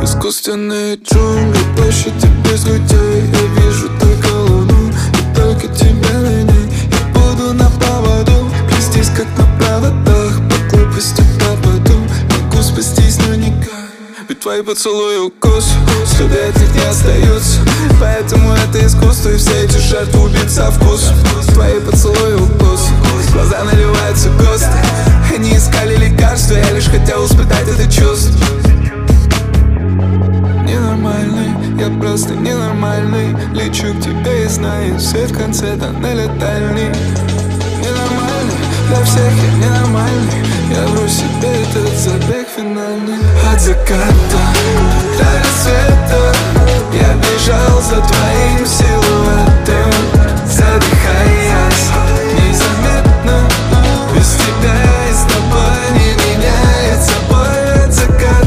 Искусственные джунгли, площади без людей. Я вижу только луну и только тебя на ней. Я буду на поводу, плестись как на проводах. По глупости пропаду, могу спастись, но никак. Ведь твои поцелуи укус, следы от них не остаются. Поэтому это искусство, и все эти жертвы убить со вкусом. Твои поцелуи укус, глаза наливаются густо. Они искали лекарства, я лишь хотел испытать это чувство. Ненормальный, я просто ненормальный. Лечу к тебе и знаю, свет в конце тоннеля дальний. Ненормальный, для всех я ненормальный. Я вру себе, этот забег финальный. От заката до рассвета я бежал за твоим силуэтом, задыхаясь незаметно. Без тебя и с тобой не меняет собой. От заката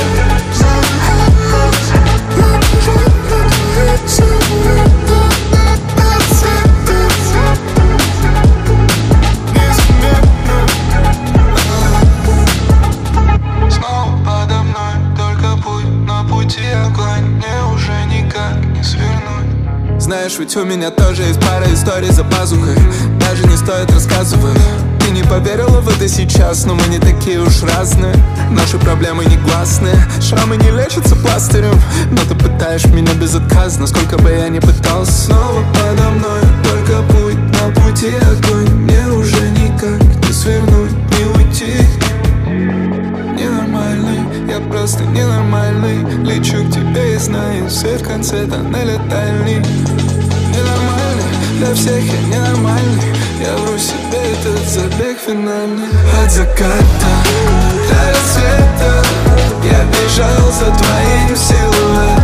снова подо мной, только путь на пути огонь. Мне уже никак не свернуть. Знаешь, ведь у меня тоже есть пара историй за пазухой. Даже не стоит рассказывать. Ты не поверила в это сейчас, но мы не такие уж разные. Наши проблемы негласные, шрамы не лечатся пластырем. Но ты пытаешь меня безотказно, сколько бы я ни пытался. Снова подо мной, только путь на пути огонь. Мне уже никак не свернуть, не уйти. Ненормальный, я просто ненормальный. Лечу к тебе и знаю, свет в конце тоннеля дальний. Ненормальный, для всех я ненормальный. Я вру себе, этот забег финальный. От заката до рассвета я бежал за твоим силуэтом.